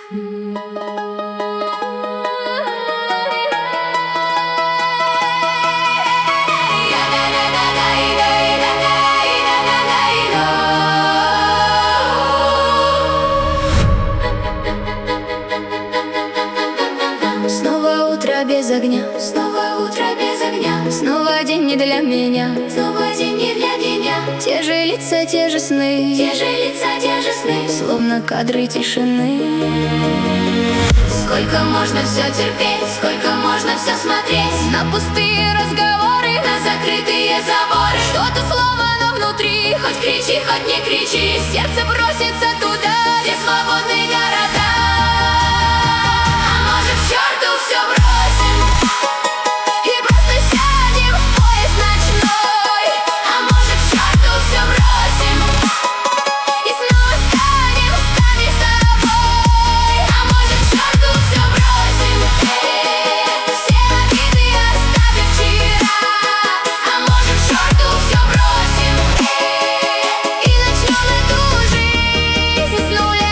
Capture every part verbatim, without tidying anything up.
Снова утро без огня, Снова утро без огня, снова день не для меня. снова день не для меня. Те же лица, те же сны, Те же лица, те же сны. словно кадры тишины. Сколько можно все терпеть, сколько можно все смотреть На пустые разговоры, на закрытые заборы. что-то сломано внутри. Хоть кричи, хоть не кричи, Сердце бросится туда, где свободные города. А может, к черту все бросим и просто сядем в поезд ночной. А может, к черту все бросим И снова станем сами собой. А может, к черту все бросим Все обиды оставим вчера. А может, к черту все бросим И начнем эту жизнь с нуля.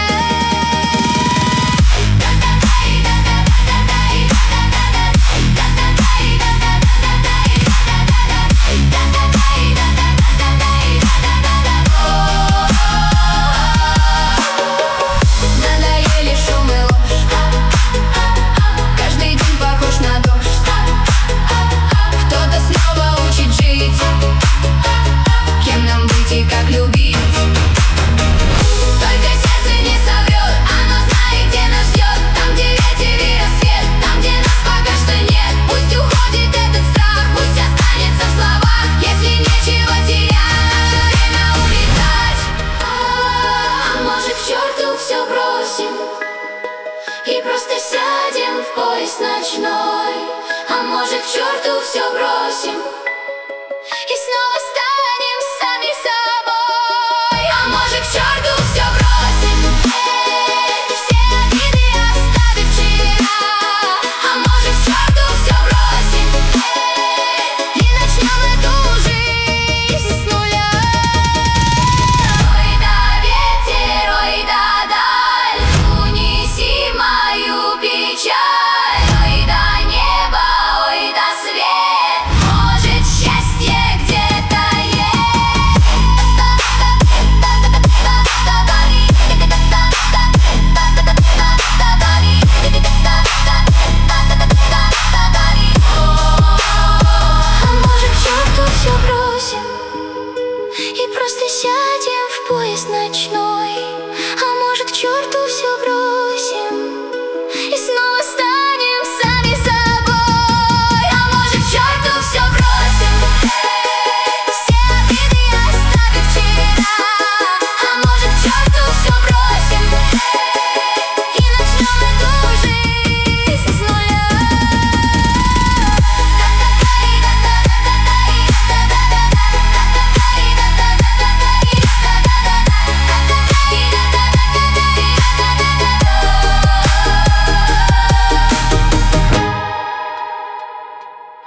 Надоели шум и ложь, каждый день похож на дождь. Кто-то снова учит жить, кем нам быть и как любить. Только сердце не соврет, оно знает, где нас ждет. Там, где ветер и рассвет, там, где нас пока что нет. Пусть уходит этот страх, пусть останется в словах. Если нечего терять, наше время улетать. А может, к черту все бросим и просто сядем в поезд ночной. А может, к черту все бросим И снова станем сами собой. А может, к черту все бросим Все обиды оставим вчера. А может, к черту все бросим И начнем эту жизнь с нуля. Ой, да ветер, ой, да даль, унеси мою печаль. Ой, да небо, ой, да свет, может, счастье где-то А может, к черту все бросим и просто сядем в поезд ночной. А может, к черту все бросим